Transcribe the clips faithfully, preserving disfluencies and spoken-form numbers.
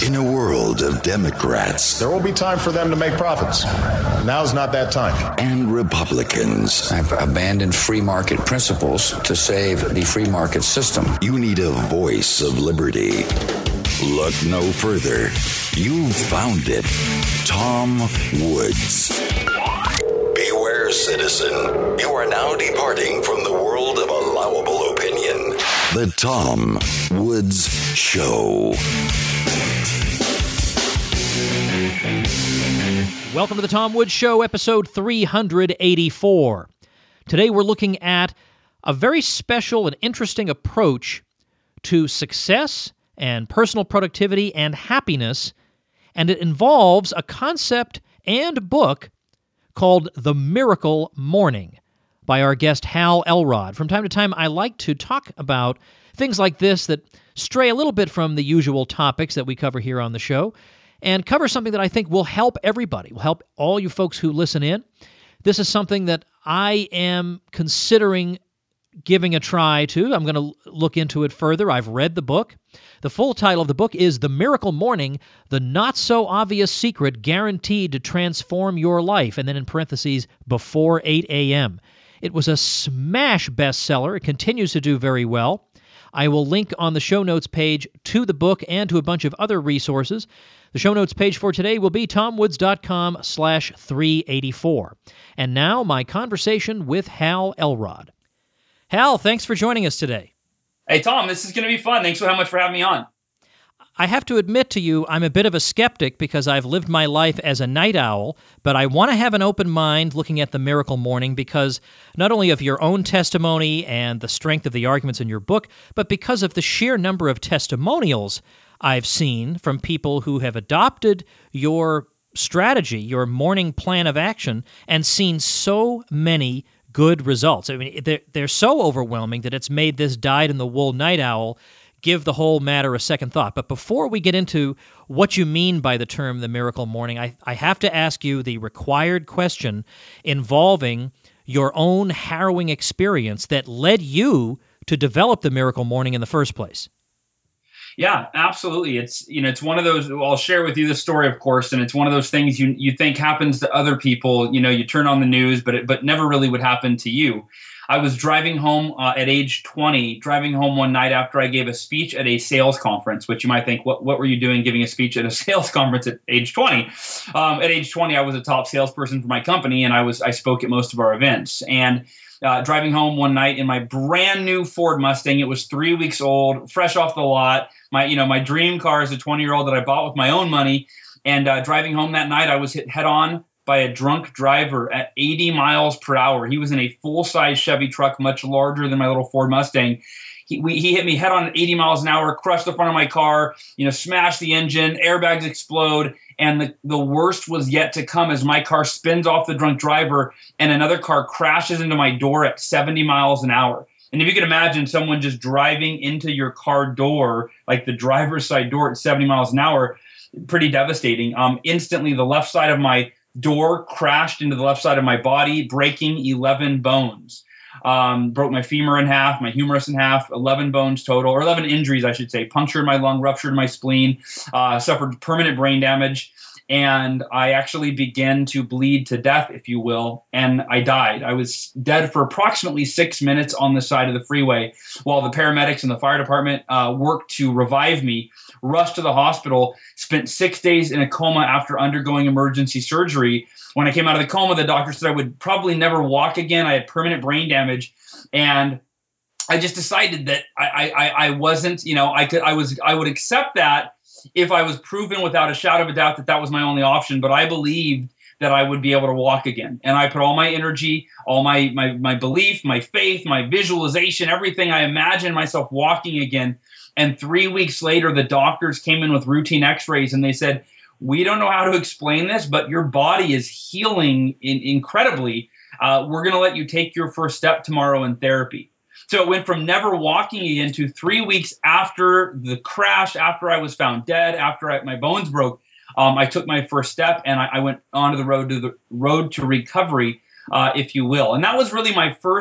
In a world of Democrats, there will be time for them to make profits. Now's not that time. And Republicans. I've abandoned free market principles to save the free market system. You need a voice of liberty. Look no further. You've found it. Tom Woods. Beware, citizen. You are now departing from the world of allowable opinion. The Tom Woods Show. Welcome to the Tom Woods Show, episode three eighty-four. Today we're looking at a very special and interesting approach to success and personal productivity and happiness, and it involves a concept and book called The Miracle Morning by our guest Hal Elrod. From time to time, I like to talk about things like this that stray a little bit from the usual topics that we cover here on the show, and cover something that I think will help everybody, will help all you folks who listen in. This is something that I am considering giving a try to. I'm going to look into it further. I've read the book. The full title of the book is The Miracle Morning, The Not-So-Obvious Secret Guaranteed to Transform Your Life, and then in parentheses, before eight a.m. It was a smash bestseller. It continues to do very well. I will link on the show notes page to the book and to a bunch of other resources. The show notes page for today will be tomwoods.com slash 384. And now, my conversation with Hal Elrod. Hal, thanks for joining us today. Hey, Tom, this is going to be fun. Thanks so much for having me on. I have to admit to you, I'm a bit of a skeptic because I've lived my life as a night owl, but I want to have an open mind looking at The Miracle Morning because not only of your own testimony and the strength of the arguments in your book, but because of the sheer number of testimonials I've seen from people who have adopted your strategy, your morning plan of action, and seen so many good results. I mean, they're, they're so overwhelming that it's made this dyed-in-the-wool night owl give the whole matter a second thought. But before we get into what you mean by the term the miracle morning, I, I have to ask you the required question involving your own harrowing experience that led you to develop the miracle morning in the first place. Yeah, absolutely. It's, you know, it's one of those, I'll share with you the story, of course, and it's one of those things you you think happens to other people. You know, you turn on the news, but it but never really would happen to you. I was driving home uh, at age twenty, driving home one night after I gave a speech at a sales conference, which you might think, what what were you doing giving a speech at a sales conference at age twenty? Um, at age twenty, I was a top salesperson for my company, and I was I spoke at most of our events. And uh, driving home one night in my brand new Ford Mustang, it was three weeks old, fresh off the lot. My you know my dream car as a twenty-year-old that I bought with my own money. And uh, driving home that night, I was hit head on by a drunk driver at eighty miles per hour. He was in a full-size Chevy truck, much larger than my little Ford Mustang. He, we, he hit me head on at eighty miles an hour, crushed the front of my car, you know, smashed the engine, airbags explode, and the, the worst was yet to come as my car spins off the drunk driver and another car crashes into my door at seventy miles an hour. And if you can imagine someone just driving into your car door, like the driver's side door at seventy miles an hour, pretty devastating. Um, instantly, the left side of my door crashed into the left side of my body, breaking eleven bones. Um, broke my femur in half, my humerus in half, eleven bones total, or eleven injuries, I should say. Punctured my lung, ruptured my spleen, uh, suffered permanent brain damage, and I actually began to bleed to death, if you will, and I died. I was dead for approximately six minutes on the side of the freeway while the paramedics and the fire department uh, worked to revive me. Rushed to the hospital, spent six days in a coma after undergoing emergency surgery. When I came out of the coma, the doctor said I would probably never walk again. I had permanent brain damage, and I just decided that I, I, I wasn't, you know, I could, I was, I would accept that if I was proven without a shadow of a doubt that that was my only option. But I believed that I would be able to walk again, and I put all my energy, all my my my belief, my faith, my visualization, everything. I imagined myself walking again. And three weeks later, the doctors came in with routine x-rays and they said, we don't know how to explain this, but your body is healing in, incredibly. Uh, we're going to let you take your first step tomorrow in therapy. So it went from never walking again to three weeks after the crash, after I was found dead, after I, my bones broke, um, I took my first step and I, I went onto the road to the road to recovery, uh, if you will. And that was really my first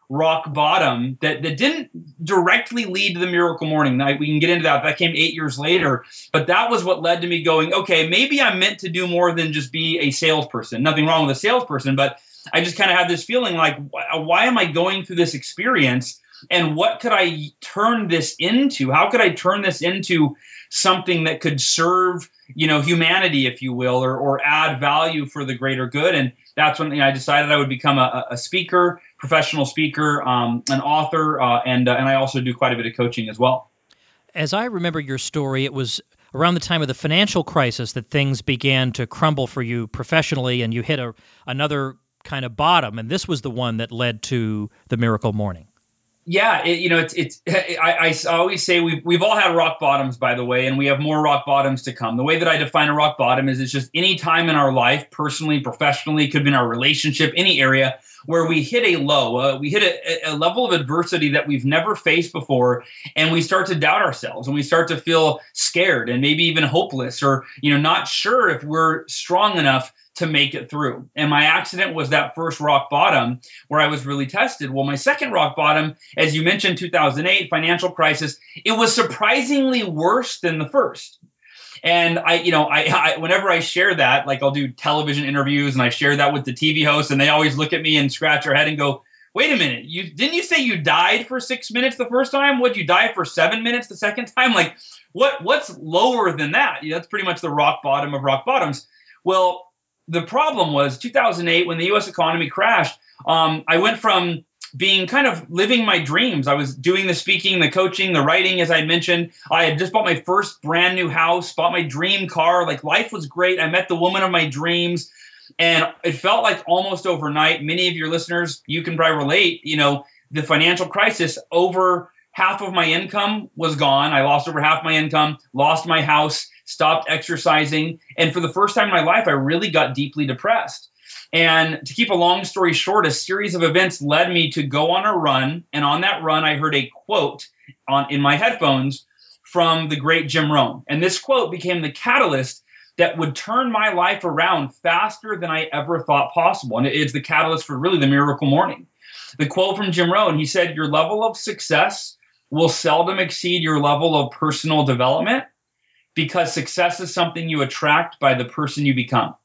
rock bottom that, that didn't directly lead to the Miracle Morning. Now, we can get into that. That came eight years later. But that was what led to me going, okay, maybe I'm meant to do more than just be a salesperson. Nothing wrong with a salesperson, but I just kind of had this feeling like, why am I going through this experience? And what could I turn this into? How could I turn this into something that could serve, you know, humanity, if you will, or or add value for the greater good? And that's when you know, I decided I would become a, a speaker, professional speaker, um, an author, uh, and uh, and I also do quite a bit of coaching as well. As I remember your story, it was around the time of the financial crisis that things began to crumble for you professionally, and you hit a, another kind of bottom, and this was the one that led to the Miracle Morning. Yeah, it, you know, it's it's. I, I always say we've we've all had rock bottoms, by the way, and we have more rock bottoms to come. The way that I define a rock bottom is it's just any time in our life, personally, professionally, could be in our relationship, any area where we hit a low, uh, we hit a, a level of adversity that we've never faced before, and we start to doubt ourselves, and we start to feel scared and maybe even hopeless, or you know, not sure if we're strong enough to make it through. And my accident was that first rock bottom where I was really tested. Well, my second rock bottom, as you mentioned, two thousand eight, financial crisis, it was surprisingly worse than the first. And I, you know, I, I, whenever I share that, like I'll do television interviews and I share that with the T V hosts, and they always look at me and scratch their head and go, wait a minute, you didn't you say you died for six minutes the first time? Would you die for seven minutes the second time? Like what, what's lower than that? You know, that's pretty much the rock bottom of rock bottoms. Well, the problem was two thousand eight when the U S economy crashed. Um, I went from being kind of living my dreams. I was doing the speaking, the coaching, the writing, as I mentioned. I had just bought my first brand new house, bought my dream car. Like life was great. I met the woman of my dreams. And it felt like almost overnight. Many of your listeners, you can probably relate, you know, the financial crisis, over half of my income was gone. I lost over half my income, lost my house, stopped exercising. And for the first time in my life, I really got deeply depressed. And to keep a long story short, a series of events led me to go on a run. And on that run, I heard a quote on in my headphones from the great Jim Rohn. And this quote became the catalyst that would turn my life around faster than I ever thought possible. And it's the catalyst for really the Miracle Morning. The quote from Jim Rohn, he said, your level of success will seldom exceed your level of personal development, because success is something you attract by the person you become.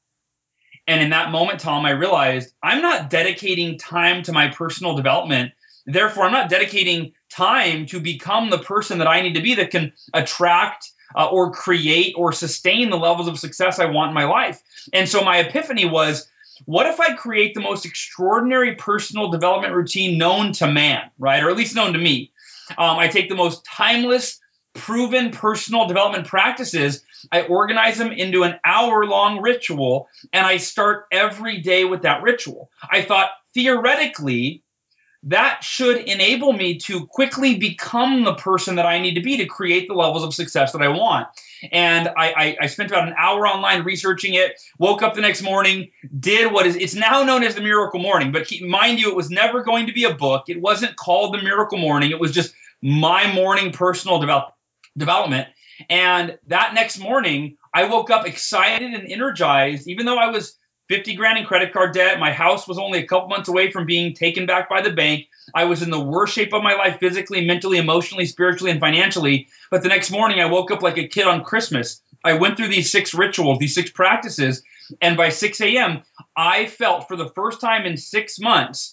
And in that moment, Tom, I realized I'm not dedicating time to my personal development. Therefore, I'm not dedicating time to become the person that I need to be that can attract uh, or create or sustain the levels of success I want in my life. And so my epiphany was, what if I create the most extraordinary personal development routine known to man, right? Or at least known to me. Um, I take the most timeless, proven personal development practices, I organize them into an hour-long ritual, and I start every day with that ritual. I thought, theoretically, that should enable me to quickly become the person that I need to be to create the levels of success that I want. And I, I, I spent about an hour online researching it, woke up the next morning, did what is, it's now known as the Miracle Morning, but keep, mind you, it was never going to be a book. It wasn't called the Miracle Morning. It was just my morning personal develop, development. And that next morning, I woke up excited and energized, even though I was fifty grand in credit card debt. My house was only a couple months away from being taken back by the bank. I was in the worst shape of my life, physically, mentally, emotionally, spiritually, and financially. But the next morning, I woke up like a kid on Christmas. I went through these six rituals, these six practices. And by six a.m., I felt for the first time in six months,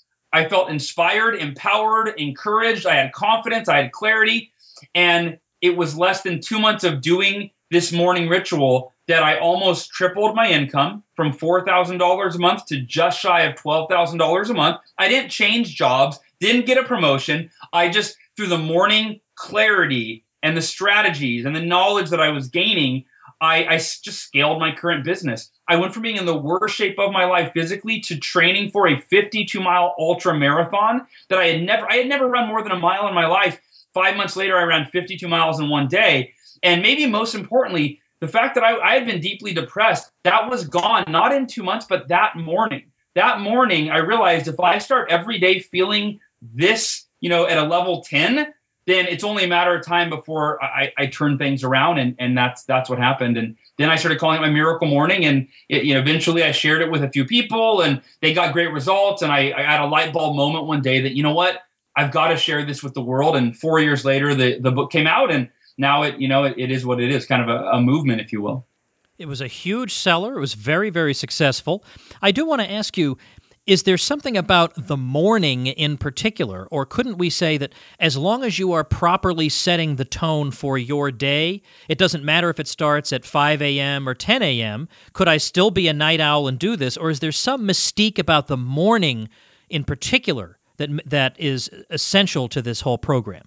I felt inspired, empowered, encouraged. I had confidence. I had clarity. And it was less than two months of doing this morning ritual that I almost tripled my income from four thousand dollars a month to just shy of twelve thousand dollars a month. I didn't change jobs, didn't get a promotion. I just, through the morning clarity and the strategies and the knowledge that I was gaining, I, I just scaled my current business. I went from being in the worst shape of my life physically to training for a fifty-two mile ultra marathon that I had never, I had never run more than a mile in my life. Five months later, I ran fifty-two miles in one day. And maybe most importantly, the fact that I, I had been deeply depressed, that was gone, not in two months, but that morning. That morning, I realized if I start every day feeling this, you know, at a level ten, then it's only a matter of time before I, I turn things around, and and that's that's what happened. And then I started calling it my Miracle Morning, and it, you know, eventually I shared it with a few people, and they got great results. And I, I had a light bulb moment one day that, you know what, I've got to share this with the world. And four years later, the the book came out, and now it you know it, it is what it is, kind of a, a movement, if you will. It was a huge seller. It was very, very successful. I do want to ask you, is there something about the morning in particular, or couldn't we say that as long as you are properly setting the tone for your day, it doesn't matter if it starts at five a.m. or ten a.m., could I still be a night owl and do this, or is there some mystique about the morning in particular that that is essential to this whole program?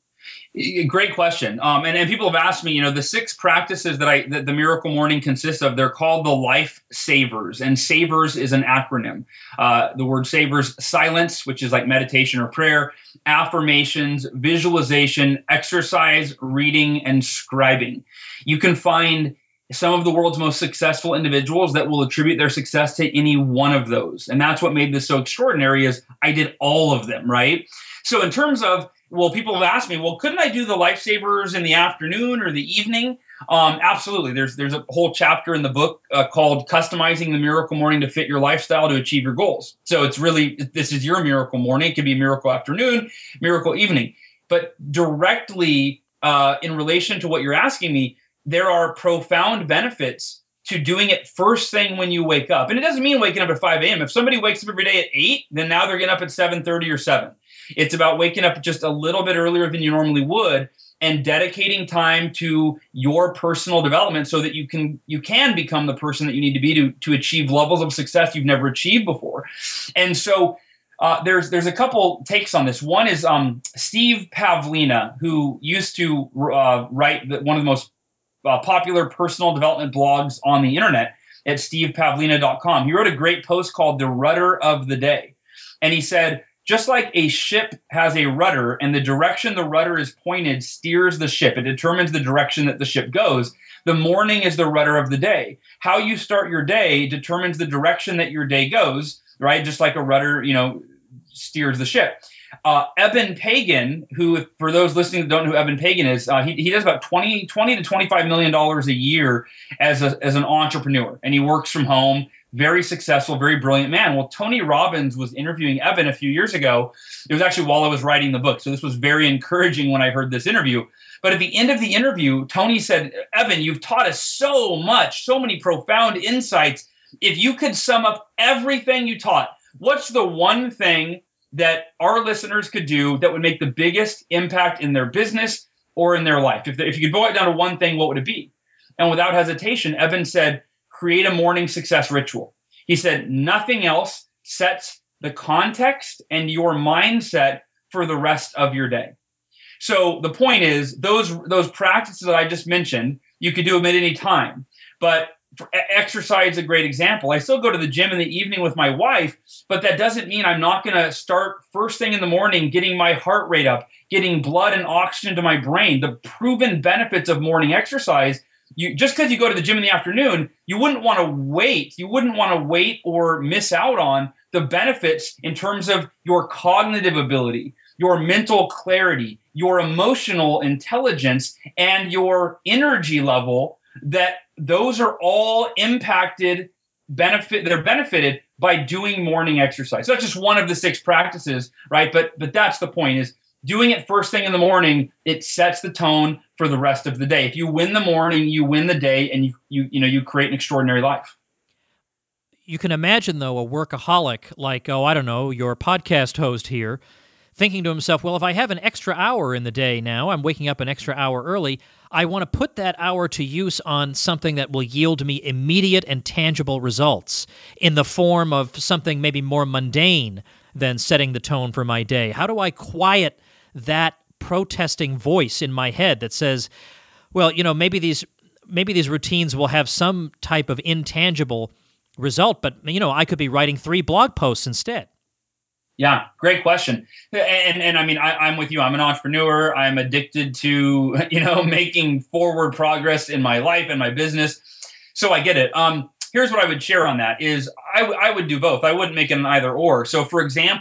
Great question. Um, and, and people have asked me, you know, the six practices that I that the Miracle Morning consists of, they're called the Life Savers. And SAVERS is an acronym. Uh, the word SAVERS: silence, which is like meditation or prayer, affirmations, visualization, exercise, reading, and scribing. You can find some of the world's most successful individuals that will attribute their success to any one of those. And that's what made this so extraordinary, is I did all of them, right? So in terms of, well, people have asked me, well, couldn't I do the Lifesavers in the afternoon or the evening? Um, absolutely. There's there's a whole chapter in the book uh, called Customizing the Miracle Morning to Fit Your Lifestyle to Achieve Your Goals. So it's really, this is your miracle morning. It could be miracle afternoon, miracle evening. But directly uh, in relation to what you're asking me, there are profound benefits to doing it first thing when you wake up. And it doesn't mean waking up at five a.m. If somebody wakes up every day at eight, then now they're getting up at seven thirty or seven. It's about waking up just a little bit earlier than you normally would and dedicating time to your personal development so that you can you can become the person that you need to be to, to achieve levels of success you've never achieved before. And so uh, there's there's a couple takes on this. One is um, Steve Pavlina, who used to uh, write the, one of the most uh, popular personal development blogs on the internet at steve pavlina dot com. He wrote a great post called The Rudder of the Day. And he said, just like a ship has a rudder, and the direction the rudder is pointed steers the ship, it determines the direction that the ship goes, the morning is the rudder of the day. How you start your day determines the direction that your day goes, right? Just like a rudder, you know, steers the ship. Uh, Eben Pagan, who, for those listening that don't know who Eben Pagan is, uh, he, he does about twenty, twenty to twenty-five million dollars a year as a, as an entrepreneur, and he works from home. Very successful, very brilliant man. Well, Tony Robbins was interviewing Eben a few years ago. It was actually while I was writing the book. So this was very encouraging when I heard this interview. But at the end of the interview, Tony said, Eben, you've taught us so much, so many profound insights. If you could sum up everything you taught, what's the one thing that our listeners could do that would make the biggest impact in their business or in their life? If, the, if you could boil it down to one thing, what would it be? And without hesitation, Eben said, create a morning success ritual. He said, nothing else sets the context and your mindset for the rest of your day. So the point is, those those practices that I just mentioned, you could do them at any time. But for exercise is a great example. I still go to the gym in the evening with my wife, but that doesn't mean I'm not going to start first thing in the morning getting my heart rate up, getting blood and oxygen to my brain. The proven benefits of morning exercise, You, just because you go to the gym in the afternoon, you wouldn't want to wait. You wouldn't want to wait or miss out on the benefits in terms of your cognitive ability, your mental clarity, your emotional intelligence, and your energy level. That those are all impacted, benefit. They're benefited by doing morning exercise. So that's just one of the six practices, right? But but that's the point, is doing it first thing in the morning, it sets the tone for the rest of the day. If you win the morning, you win the day, and you you you know you create an extraordinary life. You can imagine, though, a workaholic like, oh, I don't know, your podcast host here, thinking to himself, well, if I have an extra hour in the day now, I'm waking up an extra hour early, I want to put that hour to use on something that will yield me immediate and tangible results in the form of something maybe more mundane than setting the tone for my day. How do I quiet that protesting voice in my head that says, well, you know, maybe these maybe these routines will have some type of intangible result, but, you know, I could be writing three blog posts instead. Yeah, great question. And and I mean, I, I'm with you. I'm an entrepreneur. I'm addicted to, you know, making forward progress in my life and my business. So I get it. Um, here's what I would share on that is I, w- I would do both. I wouldn't make it an either or. So for example,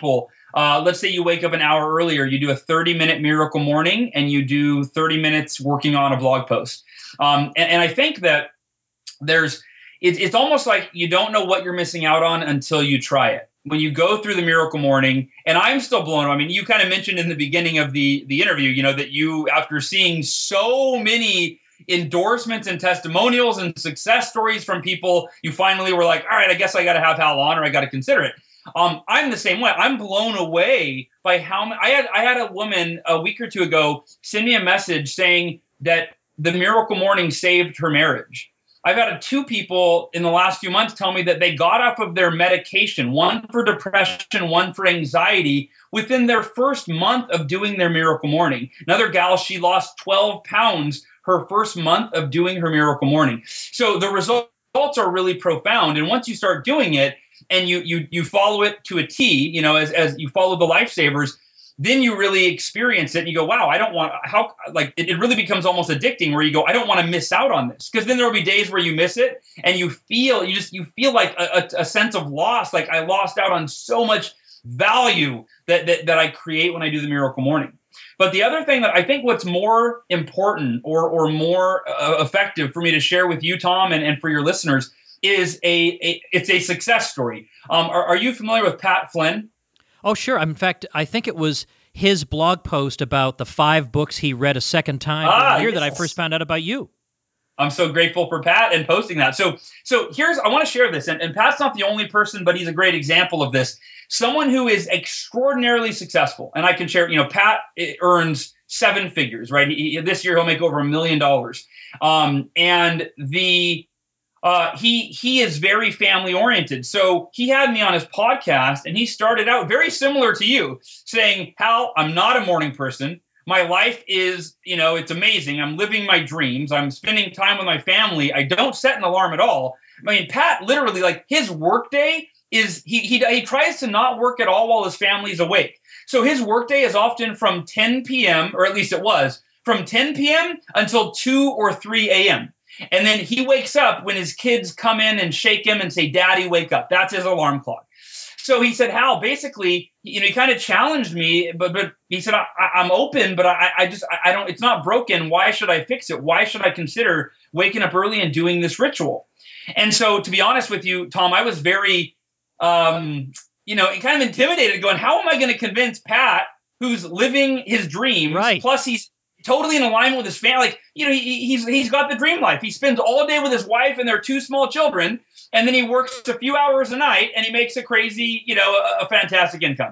Uh, let's say you wake up an hour earlier, you do a thirty minute miracle morning, and you do thirty minutes working on a blog post. Um, and, and I think that there's, it, it's almost like you don't know what you're missing out on until you try it. When you go through the miracle morning, and I'm still blown away. I mean, you kind of mentioned in the beginning of the, the interview, you know, that you, after seeing so many endorsements and testimonials and success stories from people, you finally were like, all right, I guess I got to have Hal on, or I got to consider it. Um, I'm the same way. I'm blown away by how many, I had I had a woman a week or two ago send me a message saying that the miracle morning saved her marriage. I've had two people in the last few months tell me that they got off of their medication, one for depression, one for anxiety, within their first month of doing their miracle morning. Another gal, she lost twelve pounds her first month of doing her miracle morning. So the results are really profound. And once you start doing it, and you you you follow it to a T, you know, as as you follow the lifesavers, then you really experience it and you go, wow, I don't want, how, like, it, it really becomes almost addicting, where you go, I don't want to miss out on this. Because then there'll be days where you miss it and you feel, you just, you feel like a, a, a sense of loss, like I lost out on so much value that, that, that I create when I do the miracle morning. But the other thing that I think what's more important or, or more uh, effective for me to share with you, Tom, and, and for your listeners is a, a it's a success story. Um, are, are you familiar with Pat Flynn? Oh, sure. In fact, I think it was his blog post about the five books he read a second time ah, the year yes. that I first found out about you. I'm so grateful for Pat and posting that. So, so here's, I want to share this, and, and Pat's not the only person, but he's a great example of this. Someone who is extraordinarily successful, and I can share, you know, Pat earns seven figures, right? He, this year he'll make over a million dollars. Um, and the Uh, he he is very family oriented. So he had me on his podcast, and he started out very similar to you, saying, Hal, I'm not a morning person. My life is, you know, it's amazing. I'm living my dreams. I'm spending time with my family. I don't set an alarm at all. I mean, Pat literally, like, his workday is, he he he tries to not work at all while his family's awake. So his workday is often from ten p.m., or at least it was, from ten p.m. until two or three a.m. And then he wakes up when his kids come in and shake him and say, Daddy, wake up. That's his alarm clock. So he said, Hal, basically, you know, he kind of challenged me, but but he said, I, I'm open, but I, I just, I don't, it's not broken. Why should I fix it? Why should I consider waking up early and doing this ritual? And so, to be honest with you, Tom, I was very, um, you know, kind of intimidated, going, how am I going to convince Pat, who's living his dreams, right. plus he's totally in alignment with his family. Like, you know, he, he's he's got the dream life. He spends all day with his wife and their two small children, and then he works a few hours a night, and he makes a crazy, you know, a, a fantastic income.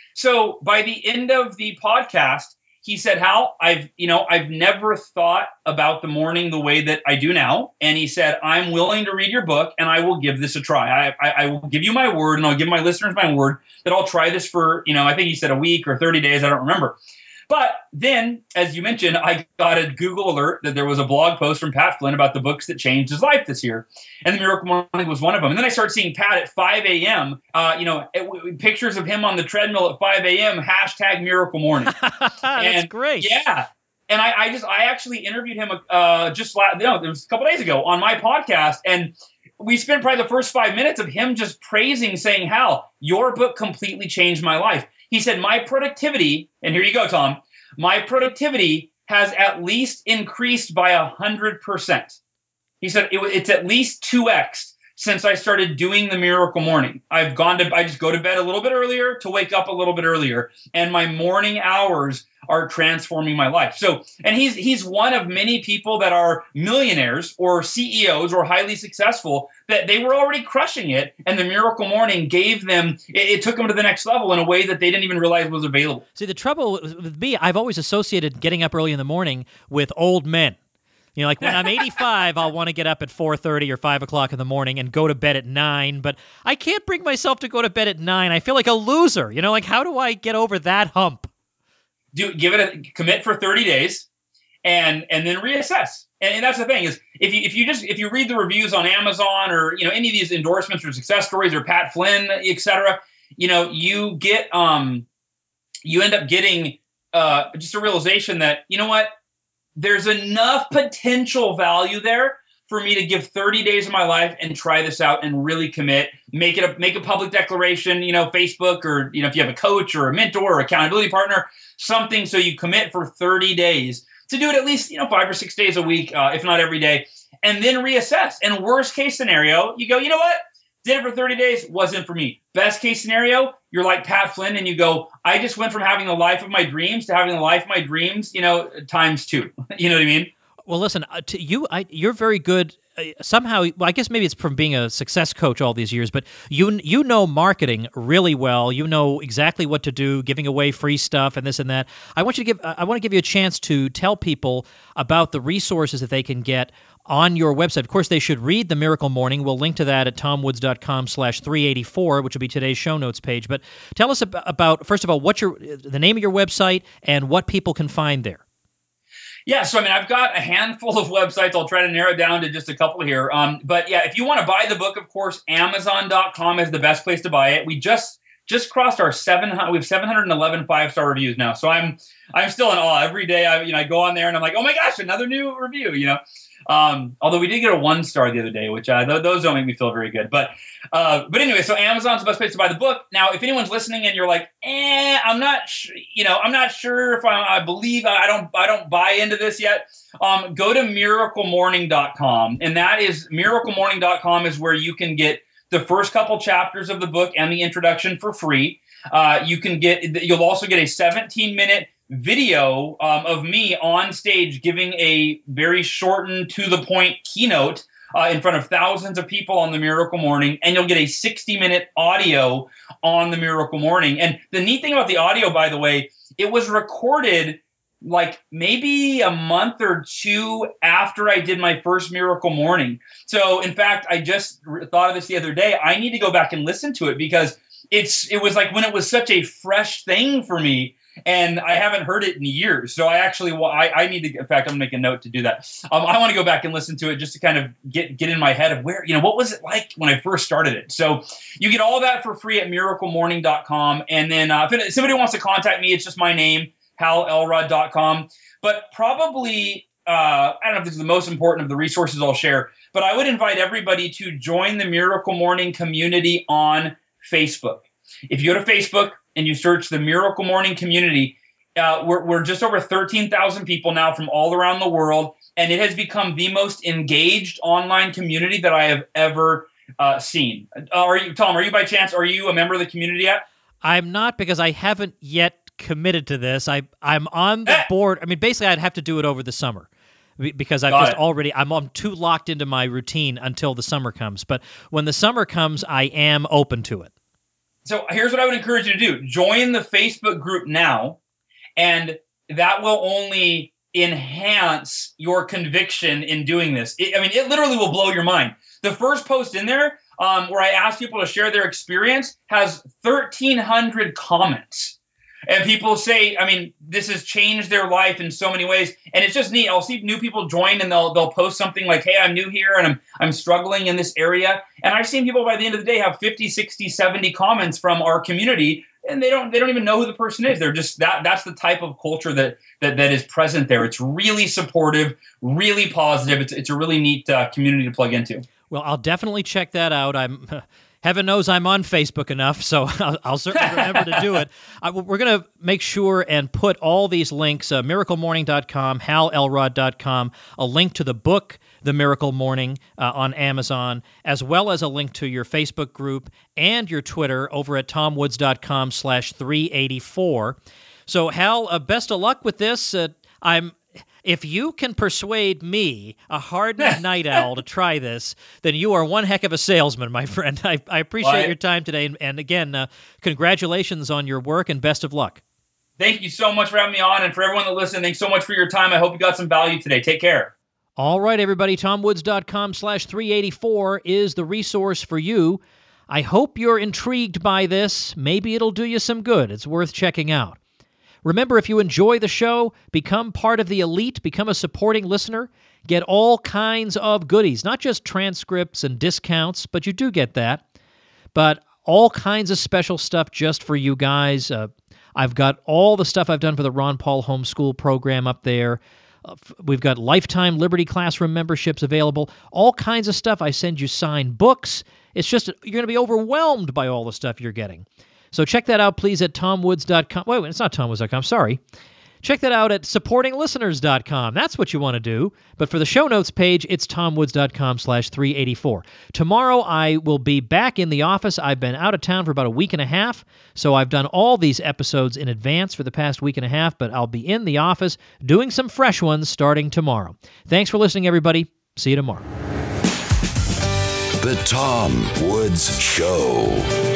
So by the end of the podcast, he said, Hal, I've, you know, I've never thought about the morning the way that I do now. And he said, I'm willing to read your book, and I will give this a try. I, I, I will give you my word, and I'll give my listeners my word that I'll try this for, you know, I think he said a week or thirty days. I don't remember. But then, as you mentioned, I got a Google alert that there was a blog post from Pat Flynn about the books that changed his life this year. And the Miracle Morning was one of them. And then I started seeing Pat at five a.m., uh, you know, it, pictures of him on the treadmill at five a.m., hashtag Miracle Morning. That's and, great. Yeah. And I, I just, I actually interviewed him uh, just, last, no, it was a couple days ago on my podcast. And we spent probably the first five minutes of him just praising, saying, Hal, your book completely changed my life. He said, my productivity, and here you go, Tom, my productivity has at least increased by one hundred percent. He said, it, it's at least two x since I started doing the Miracle Morning. I've gone to, I just go to bed a little bit earlier to wake up a little bit earlier, and my morning hours are transforming my life. So, and he's he's one of many people that are millionaires or C E Os or highly successful that they were already crushing it, and the Miracle Morning gave them, it, it took them to the next level in a way that they didn't even realize was available. See, the trouble with me, I've always associated getting up early in the morning with old men. You know, like when I'm eighty-five, I'll want to get up at four thirty or five o'clock in the morning and go to bed at nine, but I can't bring myself to go to bed at nine. I feel like a loser. You know, like how do I get over that hump? Do give it a commit for thirty days and and then reassess. And, and that's the thing is if you if you just if you read the reviews on Amazon or, you know, any of these endorsements or success stories or Pat Flynn, et cetera, you know, you get um you end up getting uh just a realization that, you know what, there's enough potential value there for me to give thirty days of my life and try this out and really commit, make it a, make a public declaration, you know, Facebook, or, you know, if you have a coach or a mentor or accountability partner, something, so you commit for thirty days to do it at least, you know, five or six days a week, uh, if not every day, and then reassess. And worst case scenario, you go, you know what? Did it for thirty days, wasn't for me. Best case scenario, you're like Pat Flynn and you go, I just went from having the life of my dreams to having the life of my dreams, you know, times two. You know what I mean? Well, listen, uh, to you, I, you're very good. Uh, somehow, well, I guess maybe it's from being a success coach all these years, but you you know marketing really well. You know exactly what to do, giving away free stuff and this and that. I want you to give. I want to give you a chance to tell people about the resources that they can get on your website. Of course, they should read The Miracle Morning. We'll link to that at tomwoods.com slash 384, which will be today's show notes page. But tell us about, about first of all, what your the name of your website and what people can find there. Yeah, so I mean, I've got a handful of websites. I'll try to narrow it down to just a couple here. Um, but yeah, if you want to buy the book, of course, Amazon dot com is the best place to buy it. We just just crossed our seven hundred. We have seven hundred eleven five-star reviews now. So I'm I'm still in awe every day. I you know I go on there and I'm like, oh my gosh, another new review. You know, um, although we did get a one star the other day, which uh, th- those don't make me feel very good. But uh, but anyway, so Amazon's the best place to buy the book. Now, if anyone's listening and you're like, eh, I'm not, sh- you know, I'm not sure if I, I believe I don't I don't buy into this yet. Um, go to miracle morning dot com, and that is miracle morning dot com is where you can get the first couple chapters of the book and the introduction for free. Uh, you can get, you'll also get a seventeen minute video um, of me on stage giving a very shortened, to the point keynote uh, in front of thousands of people on the Miracle Morning, and you'll get a sixty minute audio on the Miracle Morning. And the neat thing about the audio, by the way, it was recorded like maybe a month or two after I did my first Miracle Morning. So in fact, I just thought of this the other day. I need to go back and listen to it because it's it was like when it was such a fresh thing for me, and I haven't heard it in years. So I actually, well, I, I need to, in fact, I'm going to make a note to do that. Um, I want to go back and listen to it just to kind of get, get in my head of where, you know, what was it like when I first started it? So you get all that for free at miracle morning dot com. And then uh, if somebody wants to contact me, it's just my name, hal elrod dot com. But probably, uh, I don't know if this is the most important of the resources I'll share, but I would invite everybody to join the Miracle Morning community on Facebook. If you go to Facebook and you search the Miracle Morning community, uh, we're, we're just over thirteen thousand people now from all around the world, and it has become the most engaged online community that I have ever uh, seen. Uh, are you, Tom, are you by chance, are you a member of the community yet? I'm not, because I haven't yet committed to this. I, I'm on the Eh. board. I mean, basically, I'd have to do it over the summer because I've Got just it. already, I'm, I'm too locked into my routine until the summer comes. But when the summer comes, I am open to it. So here's what I would encourage you to do. Join the Facebook group now, and that will only enhance your conviction in doing this. It, I mean, it literally will blow your mind. The first post in there um, where I asked people to share their experience has thirteen hundred comments. And people say, I mean, this has changed their life in so many ways. And it's just neat. I'll see new people join and they'll they'll post something like, hey, I'm new here and I'm I'm struggling in this area. And I've seen people by the end of the day have fifty, sixty, seventy comments from our community, and they don't they don't even know who the person is. They're just that that's the type of culture that that that is present there. It's really supportive, really positive. It's it's a really neat uh, community to plug into. Well, I'll definitely check that out. I'm heaven knows I'm on Facebook enough, so I'll, I'll certainly remember to do it. I, we're going to make sure and put all these links, uh, miracle morning dot com, hal elrod dot com, a link to the book, The Miracle Morning, uh, on Amazon, as well as a link to your Facebook group and your Twitter over at tomwoods.com slash 384. So, Hal, uh, best of luck with this. Uh, I'm... If you can persuade me, a hardened night owl, to try this, then you are one heck of a salesman, my friend. I, I appreciate Well, I- your time today. And, and again, uh, congratulations on your work and best of luck. Thank you so much for having me on, and for everyone that listened, thanks so much for your time. I hope you got some value today. Take care. All right, everybody, tomwoods.com slash 384 is the resource for you. I hope you're intrigued by this. Maybe it'll do you some good. It's worth checking out. Remember, if you enjoy the show, become part of the elite, become a supporting listener, get all kinds of goodies, not just transcripts and discounts, but you do get that, but all kinds of special stuff just for you guys. Uh, I've got all the stuff I've done for the Ron Paul Homeschool program up there, Uh, f- we've got lifetime Liberty Classroom memberships available, all kinds of stuff. I send you signed books. It's just, you're going to be overwhelmed by all the stuff you're getting. So check that out, please, at tom woods dot com. Wait, wait, it's not tom woods dot com, sorry. Check that out at supporting listeners dot com. That's what you want to do. But for the show notes page, it's tom woods dot com slash three eighty-four. Tomorrow, I will be back in the office. I've been out of town for about a week and a half, so I've done all these episodes in advance for the past week and a half, but I'll be in the office doing some fresh ones starting tomorrow. Thanks for listening, everybody. See you tomorrow. The Tom Woods Show.